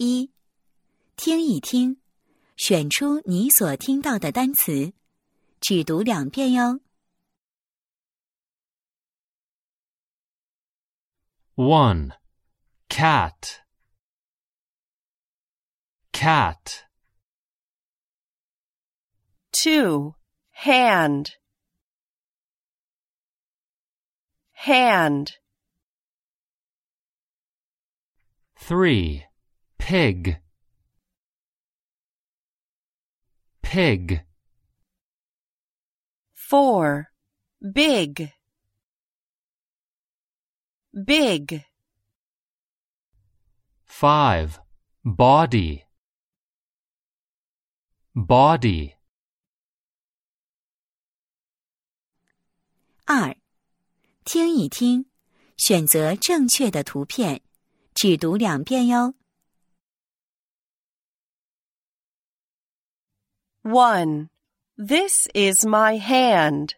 一，听一听，选出你所听到的单词，只读2遍哟。 1. Cat. Cat. 2. Hand. Hand. 3. Pig. Pig. 4. Big. Big. 5. Body. Body. 2. 听一听，选择正确的图片，只读2遍哟。 1. This is my hand.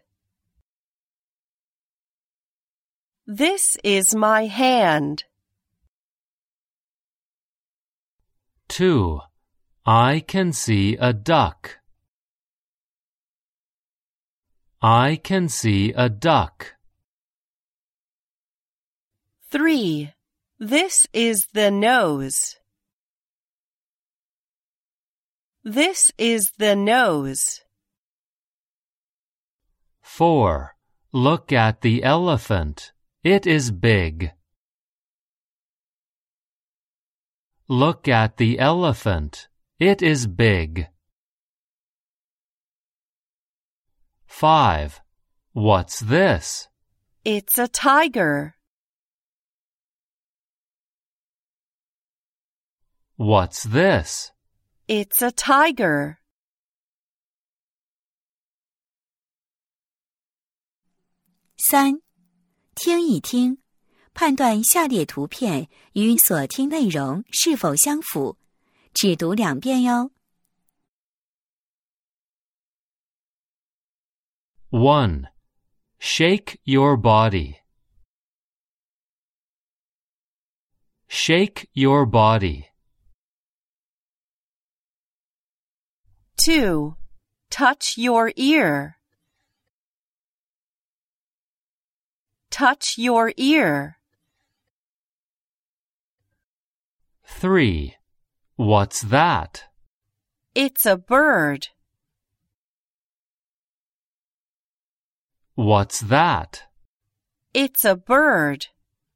This is my hand. 2. I can see a duck. I can see a duck. 3. This is the nose. This is the nose. 4. Look at the elephant. It is big. Look at the elephant. It is big. 5. What's this? It's a tiger. What's this? It's a tiger. 3. 听一听，判断下列图片与所听内容是否相符，只读2遍哟。 1. Shake your body. Shake your body. 2. Touch your ear. Touch your ear. 3. What's that? It's a bird. What's that? It's a bird.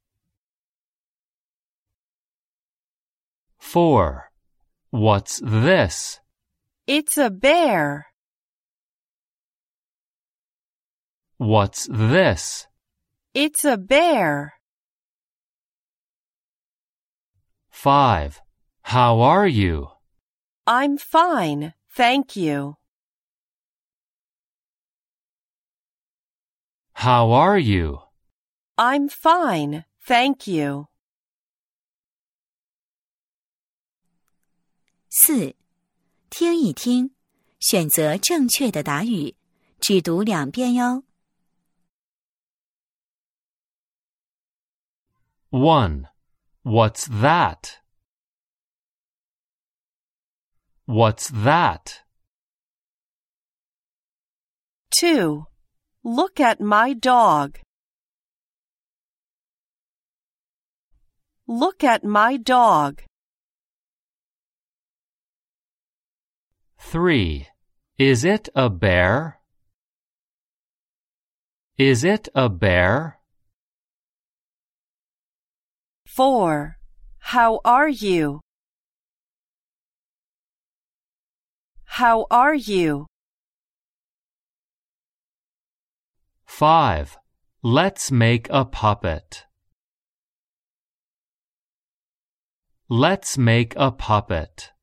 4. What's this? It's a bear. What's this? It's a bear. 5. How are you? I'm fine, thank you. How are you? I'm fine, thank you. 4. 听一听，选择正确的答语，只读2遍哟。 1. What's that? What's that? 2. Look at my dog. Look at my dog. 3. Is it a bear? Is it a bear? 4. How are you? How are you? 5. Let's make a puppet. Let's make a puppet.